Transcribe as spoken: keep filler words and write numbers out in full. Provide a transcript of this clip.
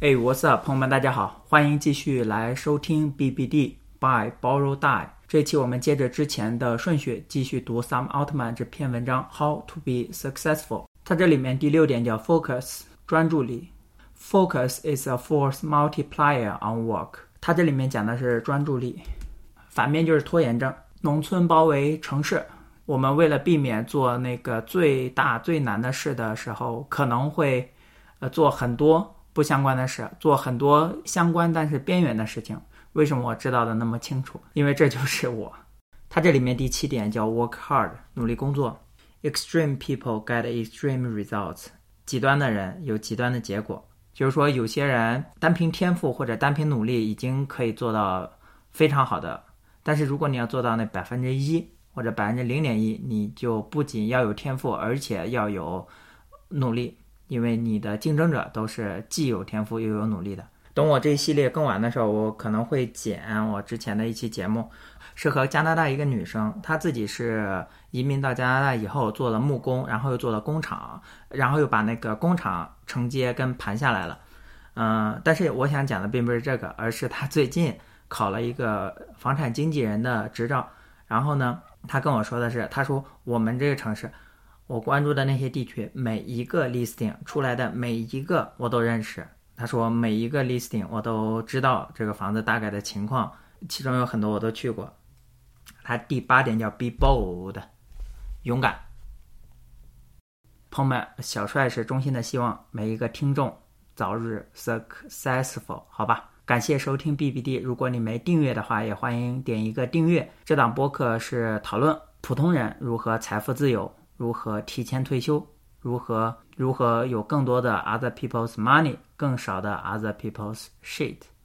Hey, what's up， 朋友们，大家好，欢迎继续来收听 B B D Buy Borrow Die。这期我们接着之前的顺序继续读 Sam Altman 这篇文章 How to be Successful。它这里面第六点叫 Focus， 专注力。Focus is a force multiplier on work。它这里面讲的是专注力，反面就是拖延症。农村包围城市，我们为了避免做那个最大最难的事的时候，可能会呃做很多不相关的事，做很多相关但是边缘的事情。为什么我知道的那么清楚？因为这就是我。它这里面第七点叫 work hard， 努力工作。Extreme people get extreme results， 极端的人有极端的结果。就是说有些人单凭天赋或者单凭努力已经可以做到非常好的，但是如果你要做到那百分之一或者百分之零点一，你就不仅要有天赋，而且要有努力。因为你的竞争者都是既有天赋又有努力的。等我这一系列更完的时候，我可能会剪我之前的一期节目，是和加拿大一个女生，她自己是移民到加拿大以后做了木工，然后又做了工厂，然后又把那个工厂承接跟盘下来了。嗯、呃，但是我想讲的并不是这个，而是她最近考了一个房产经纪人的执照。然后呢，她跟我说的是，她说我们这个城市我关注的那些地区，每一个 listing 出来的每一个我都认识。他说每一个 listing 我都知道这个房子大概的情况，其中有很多我都去过。他第八点叫 be bold， 勇敢。朋友们，小帅是衷心的希望每一个听众早日 successful， 好吧？感谢收听 B B D， 如果你没订阅的话，也欢迎点一个订阅。这档播客是讨论普通人如何财富自由，如何提前退休，如何如何有更多的 other people's money， 更少的 other people's shit。